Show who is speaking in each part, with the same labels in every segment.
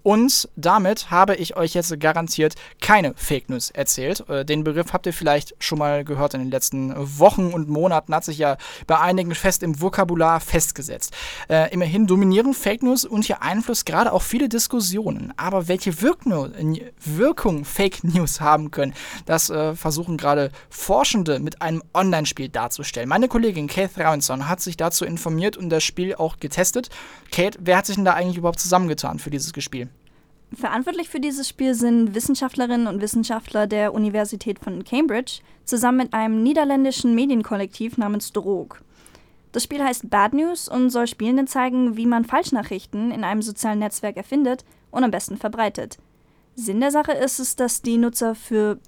Speaker 1: Und damit habe ich euch jetzt garantiert keine Fake News erzählt. Den Begriff habt ihr vielleicht schon mal gehört in den letzten Wochen und Monaten, hat sich ja bei einigen fest im Vokabular festgesetzt. Immerhin dominieren Fake News und ihr Einfluss gerade auch viele Diskussionen. Aber welche Wirkung Fake News haben können, das versuchen gerade Forschende mit einem Online-Spiel darzustellen. Meine Kollegin Kate Thraunson hat sich dazu informiert und das Spiel auch getestet. Kate, wer hat sich denn da eigentlich überhaupt zusammengetan für dieses Spiel?
Speaker 2: Verantwortlich für dieses Spiel sind Wissenschaftlerinnen und Wissenschaftler der Universität von Cambridge zusammen mit einem niederländischen Medienkollektiv namens Droog. Das Spiel heißt Bad News und soll Spielenden zeigen, wie man Falschnachrichten in einem sozialen Netzwerk erfindet und am besten verbreitet. Sinn der Sache ist es, die Nutzer für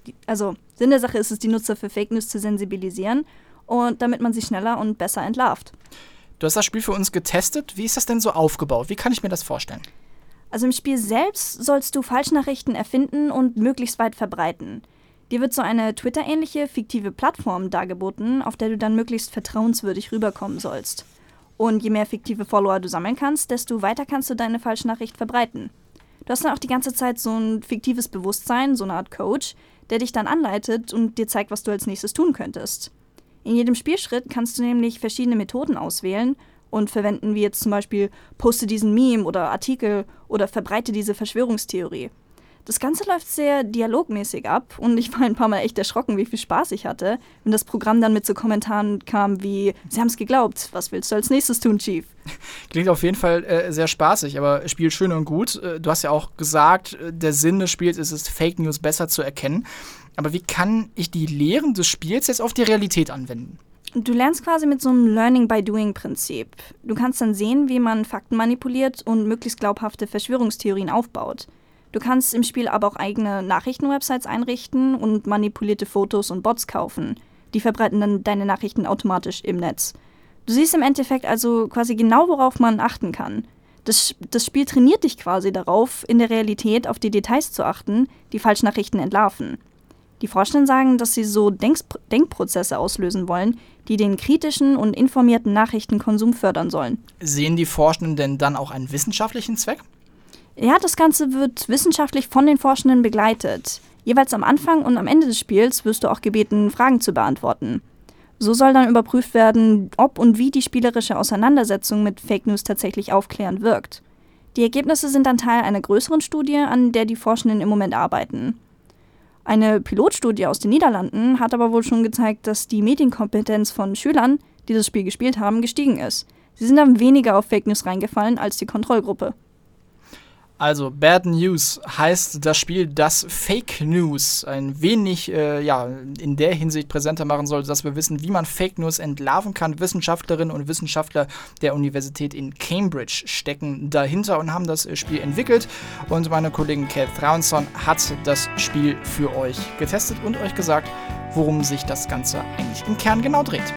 Speaker 2: Fake News zu sensibilisieren und damit man sie schneller und besser entlarvt.
Speaker 1: Du hast das Spiel für uns getestet. Wie ist das denn so aufgebaut? Wie kann ich mir das vorstellen?
Speaker 2: Also im Spiel selbst sollst du Falschnachrichten erfinden und möglichst weit verbreiten. Dir wird so eine Twitter-ähnliche fiktive Plattform dargeboten, auf der du dann möglichst vertrauenswürdig rüberkommen sollst. Und je mehr fiktive Follower du sammeln kannst, desto weiter kannst du deine Falschnachricht verbreiten. Du hast dann auch die ganze Zeit so ein fiktives Bewusstsein, so eine Art Coach, der dich dann anleitet und dir zeigt, was du als nächstes tun könntest. In jedem Spielschritt kannst du nämlich verschiedene Methoden auswählen und verwenden, wie jetzt zum Beispiel poste diesen Meme oder Artikel oder verbreite diese Verschwörungstheorie. Das Ganze läuft sehr dialogmäßig ab und ich war ein paar Mal echt erschrocken, wie viel Spaß ich hatte, wenn das Programm dann mit so Kommentaren kam wie, Sie haben es geglaubt, was willst du als nächstes tun, Chief?
Speaker 1: Klingt auf jeden Fall sehr spaßig, aber Spiel schön und gut. Du hast ja auch gesagt, der Sinn des Spiels ist es, Fake News besser zu erkennen. Aber wie kann ich die Lehren des Spiels jetzt auf die Realität anwenden?
Speaker 2: Du lernst quasi mit so einem Learning-by-Doing-Prinzip. Du kannst dann sehen, wie man Fakten manipuliert und möglichst glaubhafte Verschwörungstheorien aufbaut. Du kannst im Spiel aber auch eigene Nachrichtenwebsites einrichten und manipulierte Fotos und Bots kaufen. Die verbreiten dann deine Nachrichten automatisch im Netz. Du siehst im Endeffekt also quasi genau, worauf man achten kann. Das Spiel trainiert dich quasi darauf, in der Realität auf die Details zu achten, die Falschnachrichten entlarven. Die Forschenden sagen, dass sie so Denkprozesse auslösen wollen, die den kritischen und informierten Nachrichtenkonsum fördern sollen.
Speaker 1: Sehen die Forschenden denn dann auch einen wissenschaftlichen Zweck?
Speaker 2: Ja, das Ganze wird wissenschaftlich von den Forschenden begleitet. Jeweils am Anfang und am Ende des Spiels wirst du auch gebeten, Fragen zu beantworten. So soll dann überprüft werden, ob und wie die spielerische Auseinandersetzung mit Fake News tatsächlich aufklärend wirkt. Die Ergebnisse sind dann Teil einer größeren Studie, an der die Forschenden im Moment arbeiten. Eine Pilotstudie aus den Niederlanden hat aber wohl schon gezeigt, dass die Medienkompetenz von Schülern, die das Spiel gespielt haben, gestiegen ist. Sie sind dann weniger auf Fake News reingefallen als die Kontrollgruppe.
Speaker 1: Also Bad News heißt das Spiel, das Fake News ein wenig in der Hinsicht präsenter machen soll, dass wir wissen, wie man Fake News entlarven kann. Wissenschaftlerinnen und Wissenschaftler der Universität in Cambridge stecken dahinter und haben das Spiel entwickelt. Und meine Kollegin Kate Thraunson hat das Spiel für euch getestet und euch gesagt, worum sich das Ganze eigentlich im Kern genau dreht.